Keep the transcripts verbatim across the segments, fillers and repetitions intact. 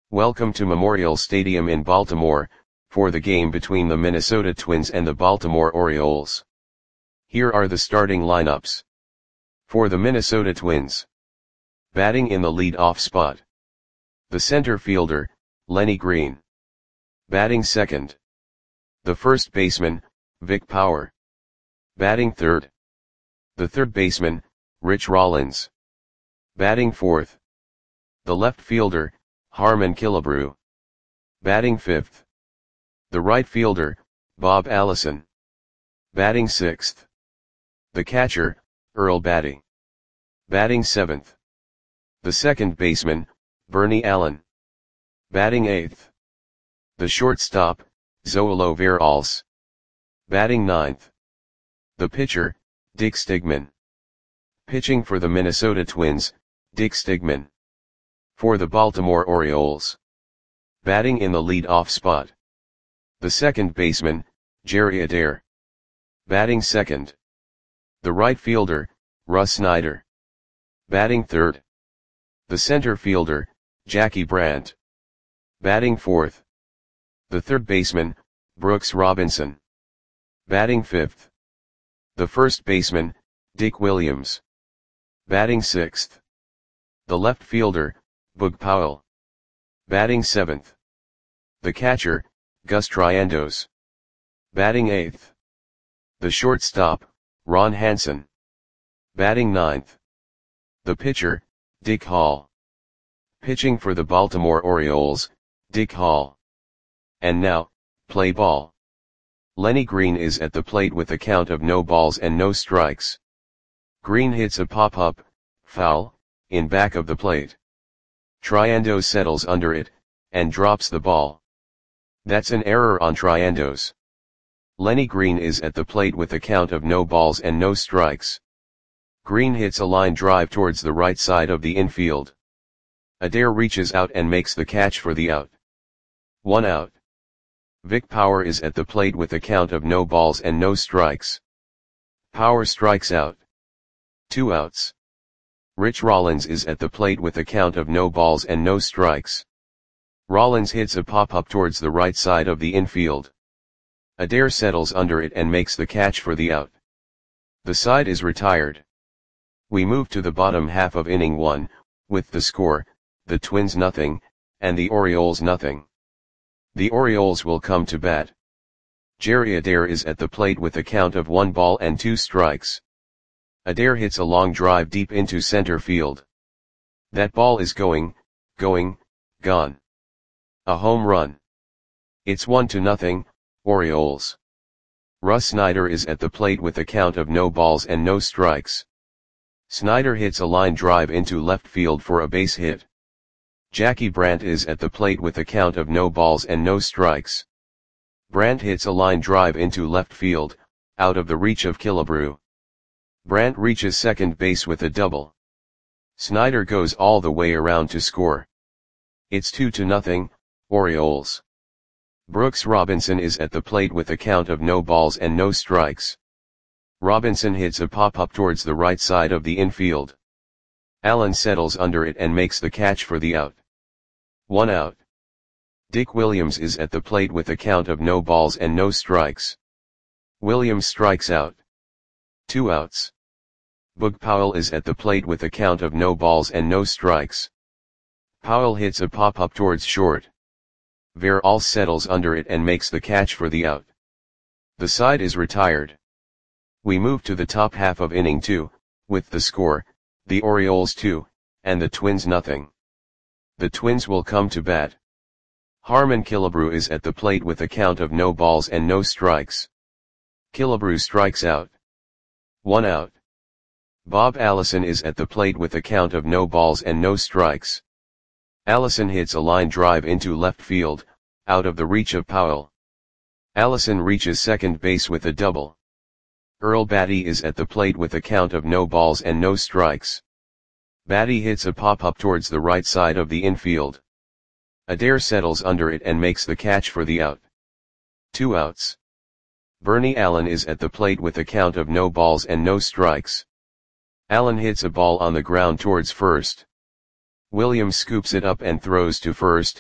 Welcome to Memorial Stadium in Baltimore, for the game between the Minnesota Twins and the Baltimore Orioles. Here are the starting lineups. For the Minnesota Twins. Batting in the lead-off spot. The center fielder, Lenny Green. Batting second. The first baseman, Vic Power. Batting third. The third baseman, Rich Rollins. Batting fourth. The left fielder, Harmon Killebrew. Batting fifth. The right fielder, Bob Allison. Batting sixth. The catcher, Earl Battey. Batting seventh. The second baseman, Bernie Allen. Batting eighth. The shortstop, Zoilo Veralles. Batting ninth. The pitcher, Dick Stigman. Pitching for the Minnesota Twins, Dick Stigman. For the Baltimore Orioles. Batting in the lead-off spot. The second baseman, Jerry Adair. Batting second. The right fielder, Russ Snyder. Batting third. The center fielder, Jackie Brandt. Batting fourth. The third baseman, Brooks Robinson. Batting fifth. The first baseman, Dick Williams. Batting sixth. The left fielder, Boog Powell. Batting seventh. The catcher, Gus Triandos. Batting eighth. The shortstop, Ron Hansen. Batting ninth. The pitcher, Dick Hall. Pitching for the Baltimore Orioles, Dick Hall. And now, play ball. Lenny Green is at the plate with a count of no balls and no strikes. Green hits a pop-up, foul, in back of the plate. Triandos settles under it, and drops the ball. That's an error on Triandos. Lenny Green is at the plate with a count of no balls and no strikes. Green hits a line drive towards the right side of the infield. Adair reaches out and makes the catch for the out. One out. Vic Power is at the plate with a count of no balls and no strikes. Power strikes out. Two outs. Rich Rollins is at the plate with a count of no balls and no strikes. Rollins hits a pop-up towards the right side of the infield. Adair settles under it and makes the catch for the out. The side is retired. We move to the bottom half of inning one, with the score, the Twins nothing, and the Orioles nothing. The Orioles will come to bat. Jerry Adair is at the plate with a count of one ball and two strikes. Adair hits a long drive deep into center field. That ball is going, going, gone. A home run. It's one to nothing, Orioles. Russ Snyder is at the plate with a count of no balls and no strikes. Snyder hits a line drive into left field for a base hit. Jackie Brandt is at the plate with a count of no balls and no strikes. Brandt hits a line drive into left field, out of the reach of Killebrew. Brandt reaches second base with a double. Snyder goes all the way around to score. It's two to nothing, Orioles. Brooks Robinson is at the plate with a count of no balls and no strikes. Robinson hits a pop-up towards the right side of the infield. Allen settles under it and makes the catch for the out. One out. Dick Williams is at the plate with a count of no balls and no strikes. Williams strikes out. Two outs. Boog Powell is at the plate with a count of no balls and no strikes. Powell hits a pop-up towards short. Veralles settles under it and makes the catch for the out. The side is retired. We move to the top half of inning two, with the score, the Orioles two, and the Twins nothing. The Twins will come to bat. Harmon Killebrew is at the plate with a count of no balls and no strikes. Killebrew strikes out. One out. Bob Allison is at the plate with a count of no balls and no strikes. Allison hits a line drive into left field, out of the reach of Powell. Allison reaches second base with a double. Earl Battey is at the plate with a count of no balls and no strikes. Battey hits a pop-up towards the right side of the infield. Adair settles under it and makes the catch for the out. Two outs. Bernie Allen is at the plate with a count of no balls and no strikes. Allen hits a ball on the ground towards first. Williams scoops it up and throws to first,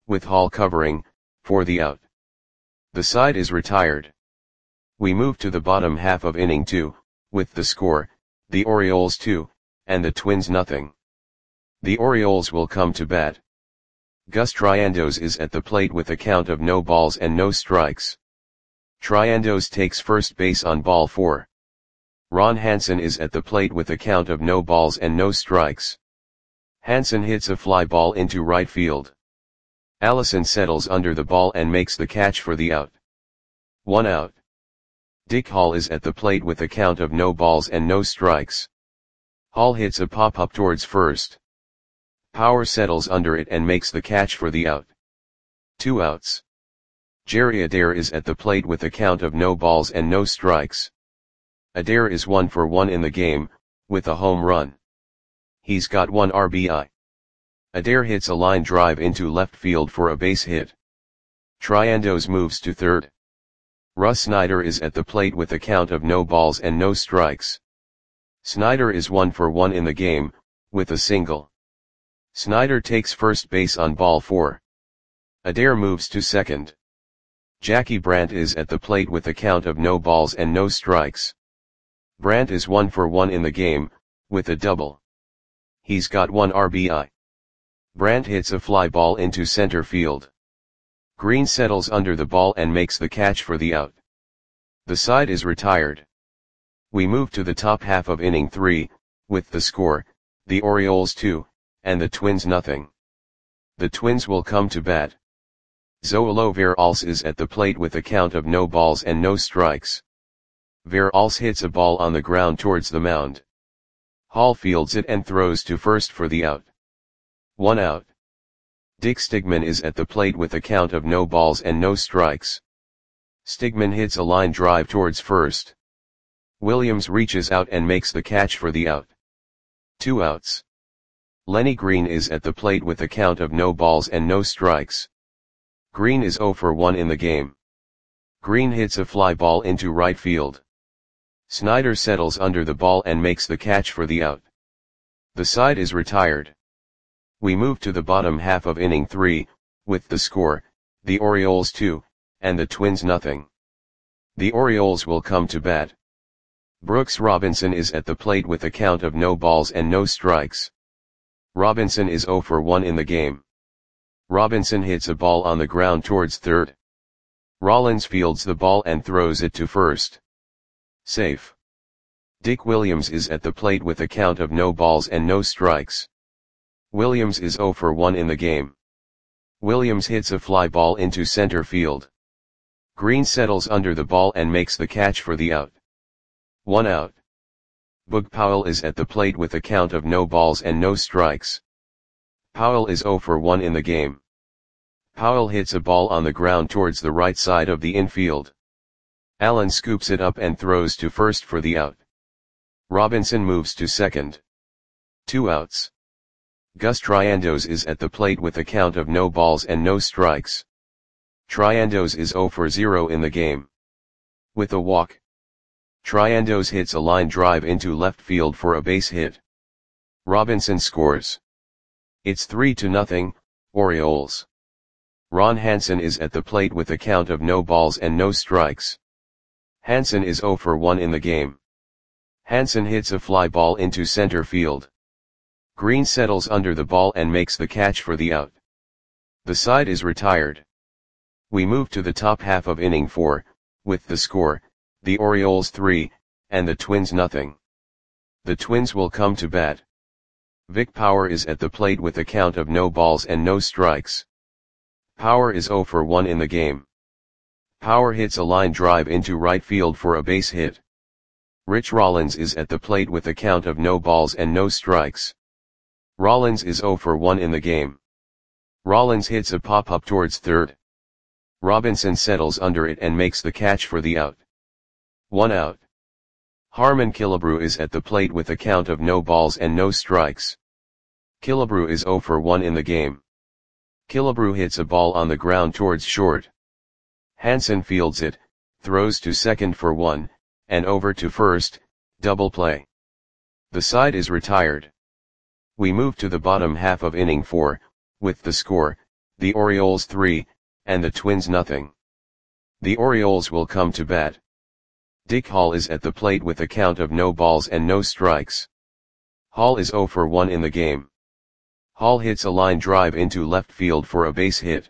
with Hall covering, for the out. The side is retired. We move to the bottom half of inning two, with the score, the Orioles two, and the Twins nothing. The Orioles will come to bat. Gus Triandos is at the plate with a count of no balls and no strikes. Triandos takes first base on ball four. Ron Hansen is at the plate with a count of no balls and no strikes. Hansen hits a fly ball into right field. Allison settles under the ball and makes the catch for the out. One out. Dick Hall is at the plate with a count of no balls and no strikes. Hall hits a pop-up towards first. Power settles under it and makes the catch for the out. Two outs. Jerry Adair is at the plate with a count of no balls and no strikes. Adair is one for one in the game, with a home run. He's got one R B I. Adair hits a line drive into left field for a base hit. Triandos moves to third. Russ Snyder is at the plate with a count of no balls and no strikes. Snyder is one for one in the game, with a single. Snyder takes first base on ball four. Adair moves to second. Jackie Brandt is at the plate with a count of no balls and no strikes. Brandt is one for one in the game, with a double. He's got one R B I. Brandt hits a fly ball into center field. Green settles under the ball and makes the catch for the out. The side is retired. We move to the top half of inning three, with the score, the Orioles two, and the Twins nothing. The Twins will come to bat. Zoilo Veralce is at the plate with a count of no balls and no strikes. Veralce hits a ball on the ground towards the mound. Hall fields it and throws to first for the out. One out. Dick Stigman is at the plate with a count of no balls and no strikes. Stigman hits a line drive towards first. Williams reaches out and makes the catch for the out. Two outs. Lenny Green is at the plate with a count of no balls and no strikes. Green is zero for one in the game. Green hits a fly ball into right field. Snyder settles under the ball and makes the catch for the out. The side is retired. We move to the bottom half of inning three, with the score, the Orioles two, and the Twins nothing. The Orioles will come to bat. Brooks Robinson is at the plate with a count of no balls and no strikes. Robinson is zero for one in the game. Robinson hits a ball on the ground towards third. Rollins fields the ball and throws it to first. Safe. Dick Williams is at the plate with a count of no balls and no strikes. Williams is zero for one in the game. Williams hits a fly ball into center field. Green settles under the ball and makes the catch for the out. One out. Boog Powell is at the plate with a count of no balls and no strikes. Powell is zero for one in the game. Powell hits a ball on the ground towards the right side of the infield. Allen scoops it up and throws to first for the out. Robinson moves to second. Two outs. Gus Triandos is at the plate with a count of no balls and no strikes. Triandos is zero for zero in the game. With a walk. Triandos hits a line drive into left field for a base hit. Robinson scores. It's three to nothing, Orioles. Ron Hansen is at the plate with a count of no balls and no strikes. Hansen is zero for one in the game. Hansen hits a fly ball into center field. Green settles under the ball and makes the catch for the out. The side is retired. We move to the top half of inning four, with the score, the Orioles three, and the Twins nothing. The Twins will come to bat. Vic Power is at the plate with a count of no balls and no strikes. Power is zero for one in the game. Power hits a line drive into right field for a base hit. Rich Rollins is at the plate with a count of no balls and no strikes. Rollins is zero for one in the game. Rollins hits a pop-up towards third. Robinson settles under it and makes the catch for the out. One out. Harmon Killebrew is at the plate with a count of no balls and no strikes. Killebrew is zero for one in the game. Killebrew hits a ball on the ground towards short. Hansen fields it, throws to second for one, and over to first, double play. The side is retired. We move to the bottom half of inning four, with the score, the Orioles three, and the Twins nothing. The Orioles will come to bat. Dick Hall is at the plate with a count of no balls and no strikes. Hall is oh for one in the game. Hall hits a line drive into left field for a base hit.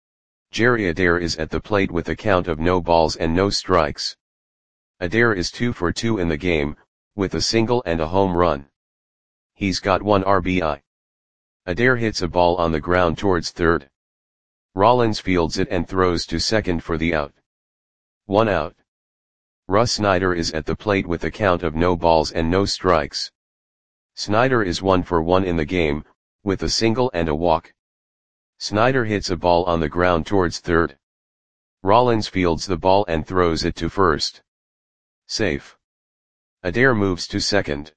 Jerry Adair is at the plate with a count of no balls and no strikes. Adair is two for two in the game, with a single and a home run. He's got one R B I. Adair hits a ball on the ground towards third. Rollins fields it and throws to second for the out. One out. Russ Snyder is at the plate with a count of no balls and no strikes. Snyder is one for one in the game, with a single and a walk. Snyder hits a ball on the ground towards third. Rollins fields the ball and throws it to first. Safe. Adair moves to second.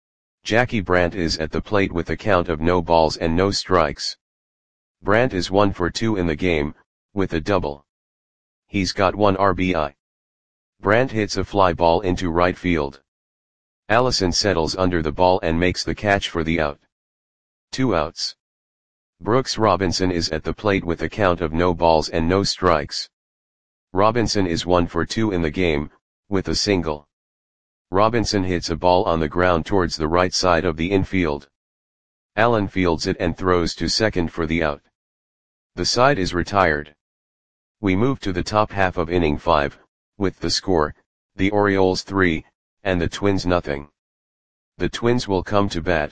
Jackie Brandt is at the plate with a count of no balls and no strikes. Brandt is one for two in the game, with a double. He's got one R B I. Brandt hits a fly ball into right field. Allison settles under the ball and makes the catch for the out. Two outs. Brooks Robinson is at the plate with a count of no balls and no strikes. Robinson is one for two in the game, with a single. Robinson hits a ball on the ground towards the right side of the infield. Allen fields it and throws to second for the out. The side is retired. We move to the top half of inning five, with the score, the Orioles three, and the Twins nothing. The Twins will come to bat.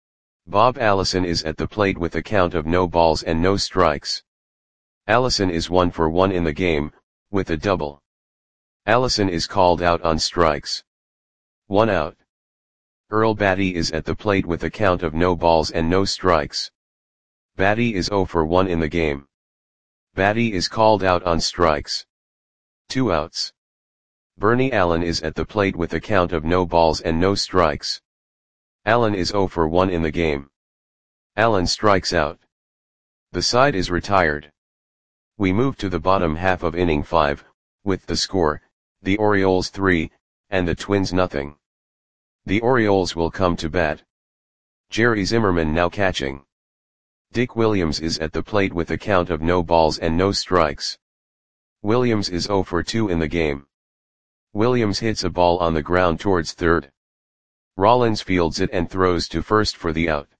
Bob Allison is at the plate with a count of no balls and no strikes. Allison is one for one in the game, with a double. Allison is called out on strikes. One out. Earl Batty is at the plate with a count of no balls and no strikes. Batty is oh for one in the game. Batty is called out on strikes. Two outs. Bernie Allen is at the plate with a count of no balls and no strikes. Allen is oh for one in the game. Allen strikes out. The side is retired. We move to the bottom half of inning five, with the score, the Orioles three, and the Twins nothing. The Orioles will come to bat. Jerry Zimmerman now catching. Dick Williams is at the plate with a count of no balls and no strikes. Williams is oh for two in the game. Williams hits a ball on the ground towards third. Rollins fields it and throws to first for the out.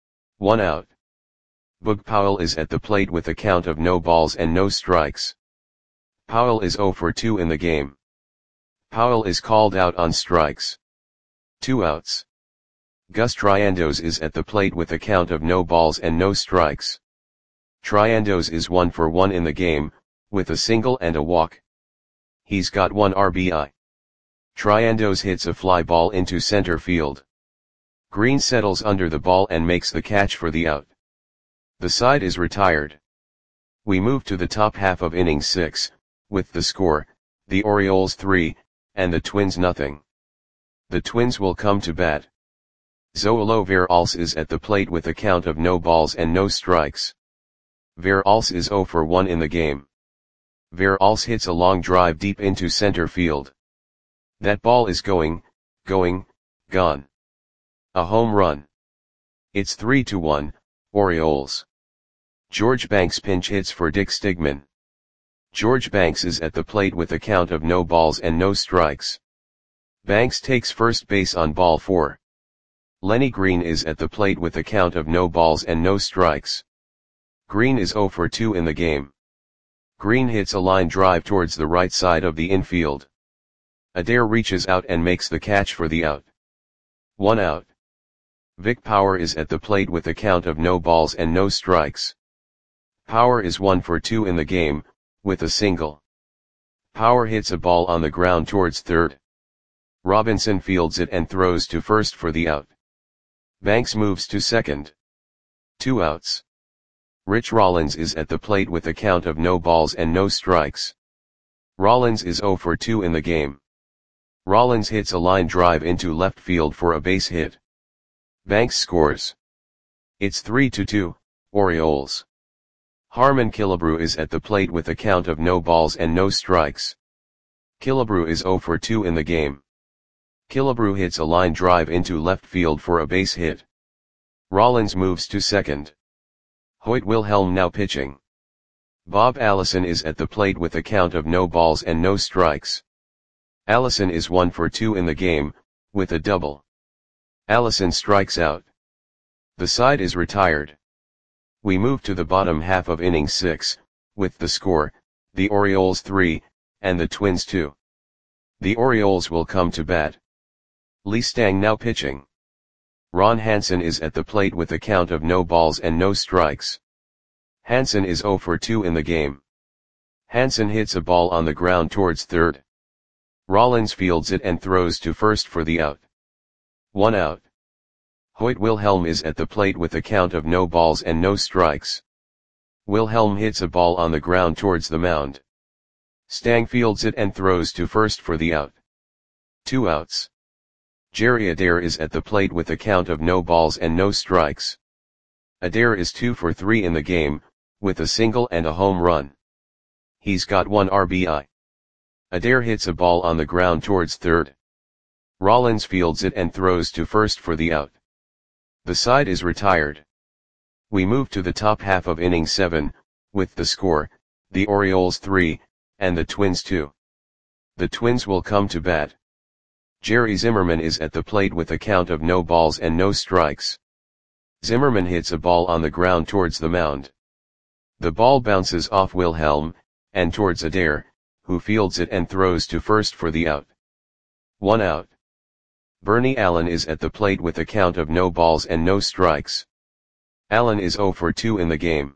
One out. Boog Powell is at the plate with a count of no balls and no strikes. Powell is oh for two in the game. Powell is called out on strikes. Two outs. Gus Triandos is at the plate with a count of no balls and no strikes. Triandos is one for one in the game, with a single and a walk. He's got one R B I. Triandos hits a fly ball into center field. Green settles under the ball and makes the catch for the out. The side is retired. We move to the top half of inning six, with the score, the Orioles three, and the Twins nothing. The Twins will come to bat. Zoilo Veralce is at the plate with a count of no balls and no strikes. Veralce is oh for one in the game. Veralce hits a long drive deep into center field. That ball is going, going, gone. A home run. It's three to one, Orioles. George Banks pinch hits for Dick Stigman. George Banks is at the plate with a count of no balls and no strikes. Banks takes first base on ball four. Lenny Green is at the plate with a count of no balls and no strikes. Green is oh for two in the game. Green hits a line drive towards the right side of the infield. Adair reaches out and makes the catch for the out. One out. Vic Power is at the plate with a count of no balls and no strikes. Power is one for two in the game, with a single. Power hits a ball on the ground towards third. Robinson fields it and throws to first for the out. Banks moves to second. Two outs. Rich Rollins is at the plate with a count of no balls and no strikes. Rollins is oh for two in the game. Rollins hits a line drive into left field for a base hit. Banks scores. It's three to two, Orioles. Harmon Killebrew is at the plate with a count of no balls and no strikes. Killebrew is oh for two in the game. Killebrew hits a line drive into left field for a base hit. Rollins moves to second. Hoyt Wilhelm now pitching. Bob Allison is at the plate with a count of no balls and no strikes. Allison is one for two in the game, with a double. Allison strikes out. The side is retired. We move to the bottom half of inning six, with the score, the Orioles three, and the Twins two. The Orioles will come to bat. Lee Stang now pitching. Ron Hansen is at the plate with a count of no balls and no strikes. Hansen is zero for two in the game. Hansen hits a ball on the ground towards third. Rollins fields it and throws to first for the out. One out. Hoyt Wilhelm is at the plate with a count of no balls and no strikes. Wilhelm hits a ball on the ground towards the mound. Stang fields it and throws to first for the out. Two outs. Jerry Adair is at the plate with a count of no balls and no strikes. Adair is two for three in the game, with a single and a home run. He's got one R B I. Adair hits a ball on the ground towards third. Rollins fields it and throws to first for the out. The side is retired. We move to the top half of inning seven, with the score, the Orioles three, and the Twins two. The Twins will come to bat. Jerry Zimmerman is at the plate with a count of no balls and no strikes. Zimmerman hits a ball on the ground towards the mound. The ball bounces off Wilhelm, and towards Adair, who fields it and throws to first for the out. One out. Bernie Allen is at the plate with a count of no balls and no strikes. Allen is zero for two in the game.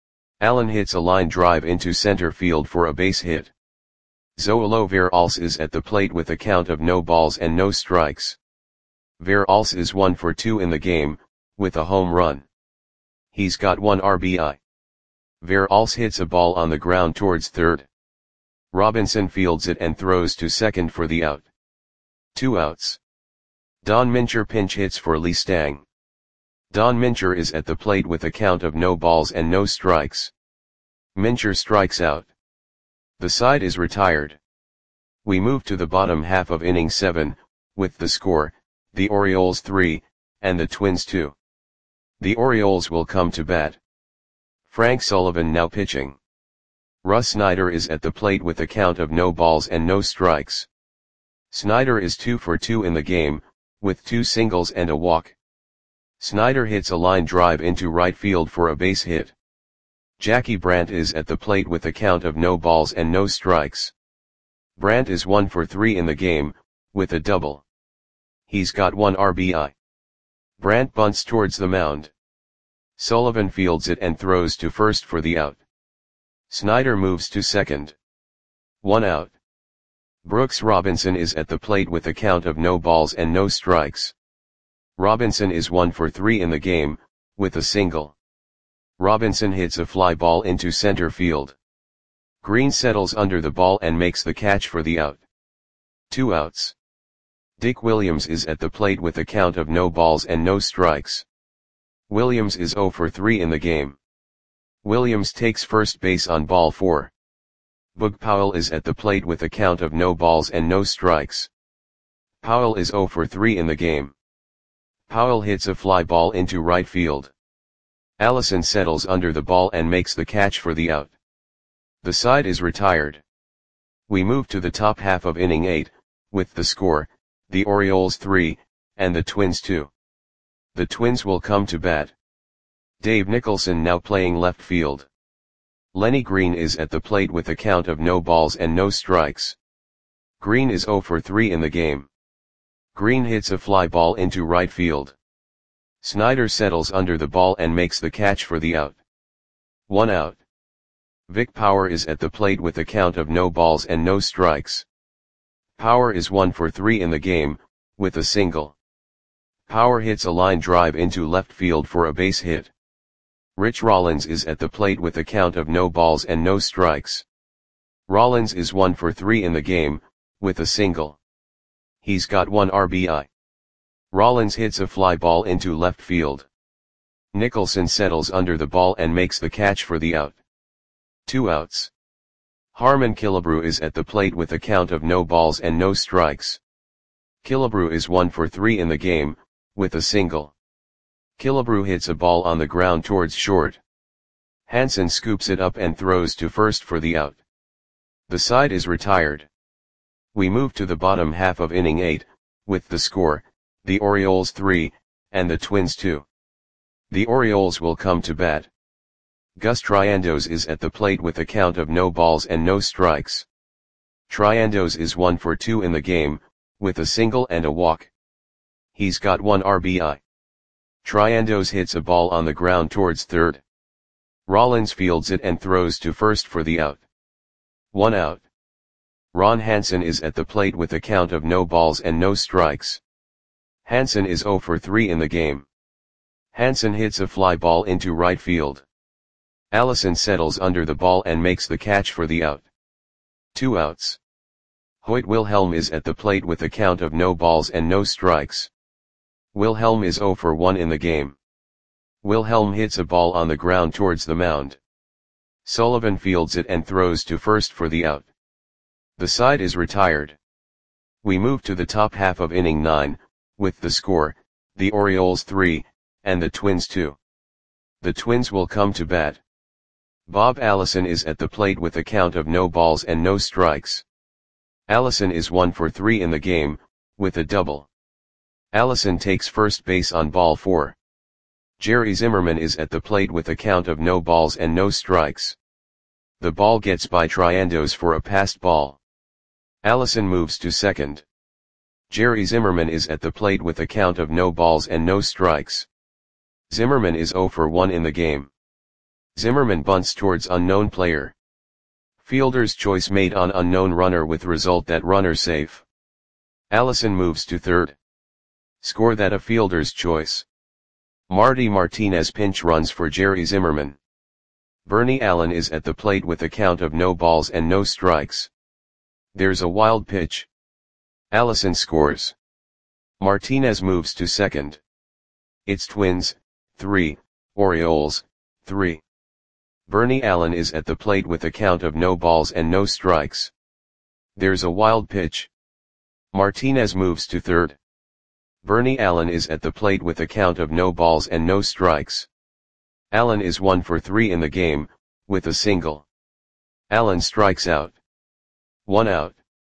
Allen hits a line drive into center field for a base hit. Zoilo Veralce is at the plate with a count of no balls and no strikes. Veralce is one for two in the game, with a home run. He's got one R B I. Veralce hits a ball on the ground towards third. Robinson fields it and throws to second for the out. Two outs. Don Mincher pinch hits for Lee Stang. Don Mincher is at the plate with a count of no balls and no strikes. Mincher strikes out. The side is retired. We move to the bottom half of inning seven, with the score, the Orioles three, and the Twins two. The Orioles will come to bat. Frank Sullivan now pitching. Russ Snyder is at the plate with a count of no balls and no strikes. Snyder is two for two in the game, with two singles and a walk. Snyder hits a line drive into right field for a base hit. Jackie Brandt is at the plate with a count of no balls and no strikes. Brandt is one for three in the game, with a double. He's got one R B I. Brandt bunts towards the mound. Sullivan fields it and throws to first for the out. Snyder moves to second. One out. Brooks Robinson is at the plate with a count of no balls and no strikes. Robinson is one for three in the game, with a single. Robinson hits a fly ball into center field. Green settles under the ball and makes the catch for the out. Two outs. Dick Williams is at the plate with a count of no balls and no strikes. Williams is zero for three in the game. Williams takes first base on ball four. Boog Powell is at the plate with a count of no balls and no strikes. Powell is zero for three in the game. Powell hits a fly ball into right field. Allison settles under the ball and makes the catch for the out. The side is retired. We move to the top half of inning eight, with the score, the Orioles three, and the Twins two. The Twins will come to bat. Dave Nicholson now playing left field. Lenny Green is at the plate with a count of no balls and no strikes. Green is zero for three in the game. Green hits a fly ball into right field. Snyder settles under the ball and makes the catch for the out. One out. Vic Power is at the plate with a count of no balls and no strikes. Power is one for three in the game, with a single. Power hits a line drive into left field for a base hit. Rich Rollins is at the plate with a count of no balls and no strikes. Rollins is one for three in the game, with a single. He's got one R B I. Rollins hits a fly ball into left field. Nicholson settles under the ball and makes the catch for the out. Two outs. Harmon Killebrew is at the plate with a count of no balls and no strikes. Killebrew is one for three in the game, with a single. Killebrew hits a ball on the ground towards short. Hansen scoops it up and throws to first for the out. The side is retired. We move to the bottom half of inning eight, with the score, the Orioles three, and the Twins two. The Orioles will come to bat. Gus Triandos is at the plate with a count of no balls and no strikes. Triandos is one for two in the game, with a single and a walk. He's got one R B I. Triandos hits a ball on the ground towards third. Rollins fields it and throws to first for the out. One out. Ron Hansen is at the plate with a count of no balls and no strikes. Hansen is zero for three in the game. Hansen hits a fly ball into right field. Allison settles under the ball and makes the catch for the out. Two outs. Hoyt Wilhelm is at the plate with a count of no balls and no strikes. Wilhelm is zero for one in the game. Wilhelm hits a ball on the ground towards the mound. Sullivan fields it and throws to first for the out. The side is retired. We move to the top half of inning nine, with the score, the Orioles three, and the Twins two. The Twins will come to bat. Bob Allison is at the plate with a count of no balls and no strikes. Allison is one for three in the game, with a double. Allison takes first base on ball four. Jerry Zimmerman is at the plate with a count of no balls and no strikes. The ball gets by Triandos for a passed ball. Allison moves to second. Jerry Zimmerman is at the plate with a count of no balls and no strikes. Zimmerman is zero for one in the game. Zimmerman bunts towards unknown player. Fielder's choice made on unknown runner with result that runner safe. Allison moves to third. Score that a fielder's choice. Marty Martinez pinch runs for Jerry Zimmerman. Bernie Allen is at the plate with a count of no balls and no strikes. There's a wild pitch. Allison scores. Martinez moves to second. It's Twins, three, Orioles, three. Bernie Allen is at the plate with a count of no balls and no strikes. There's a wild pitch. Martinez moves to third. Bernie Allen is at the plate with a count of no balls and no strikes. Allen is one for three in the game, with a single. Allen strikes out. One out.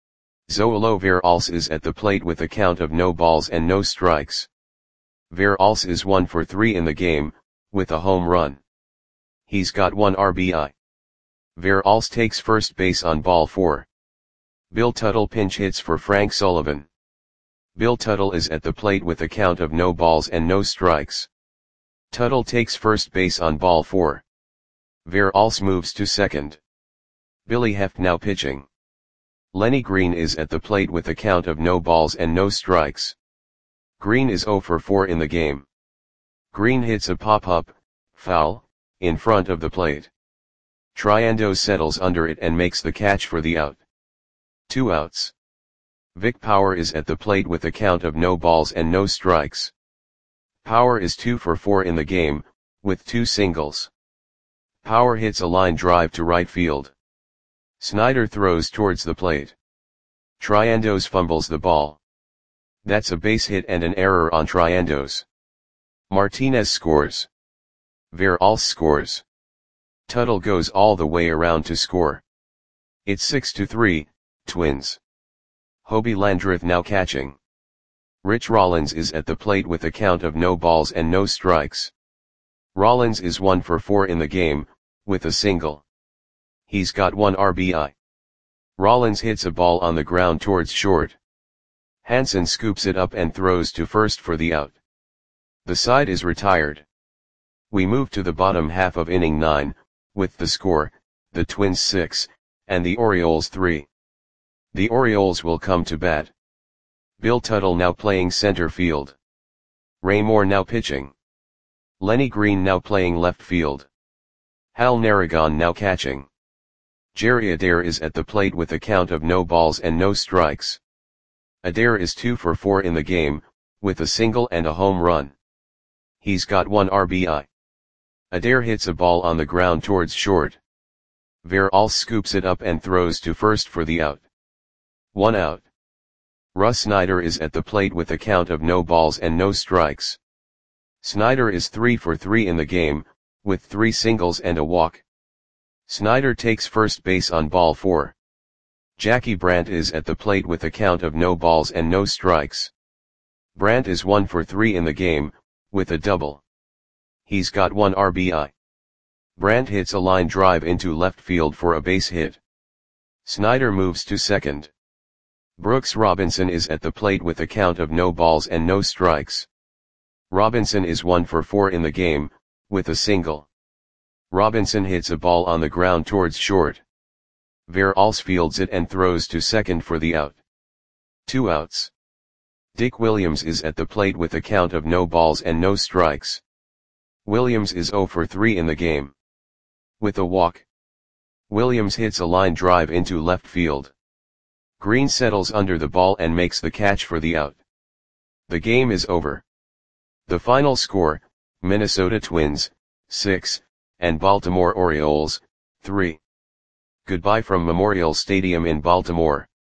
Zoilo Veralce is at the plate with a count of no balls and no strikes. Veralce is one for three in the game, with a home run. He's got one R B I. Veralce takes first base on ball four. Bill Tuttle pinch hits for Frank Sullivan. Bill Tuttle is at the plate with a count of no balls and no strikes. Tuttle takes first base on ball four. Veralce moves to second. Billy Heft now pitching. Lenny Green is at the plate with a count of no balls and no strikes. Green is zero for four in the game. Green hits a pop-up, foul, in front of the plate. Triandos settles under it and makes the catch for the out. Two outs. Vic Power is at the plate with a count of no balls and no strikes. Power is two for four in the game, with two singles. Power hits a line drive to right field. Snyder throws towards the plate. Triandos fumbles the ball. That's a base hit and an error on Triandos. Martinez scores. Veralce scores. Tuttle goes all the way around to score. It's six to three, Twins. Hobie Landreth now catching. Rich Rollins is at the plate with a count of no balls and no strikes. Rollins is one for four in the game, with a single. He's got one R B I. Rollins hits a ball on the ground towards short. Hansen scoops it up and throws to first for the out. The side is retired. We move to the bottom half of inning nine, with the score, the Twins six, and the Orioles three. The Orioles will come to bat. Bill Tuttle now playing center field. Ray Moore now pitching. Lenny Green now playing left field. Hal Narragon now catching. Jerry Adair is at the plate with a count of no balls and no strikes. Adair is two for four in the game, with a single and a home run. He's got one R B I. Adair hits a ball on the ground towards short. Veralce scoops it up and throws to first for the out. One out. Russ Snyder is at the plate with a count of no balls and no strikes. Snyder is three for three in the game, with three singles and a walk. Snyder takes first base on ball four. Jackie Brandt is at the plate with a count of no balls and no strikes. Brandt is one for three in the game, with a double. He's got one R B I. Brandt hits a line drive into left field for a base hit. Snyder moves to second. Brooks Robinson is at the plate with a count of no balls and no strikes. Robinson is one for four in the game, with a single. Robinson hits a ball on the ground towards short. Veralls fields it and throws to second for the out. Two outs. Dick Williams is at the plate with a count of no balls and no strikes. Williams is zero for three in the game. With a walk. Williams hits a line drive into left field. Green settles under the ball and makes the catch for the out. The game is over. The final score, Minnesota Twins, six, and Baltimore Orioles, three. Goodbye from Memorial Stadium in Baltimore.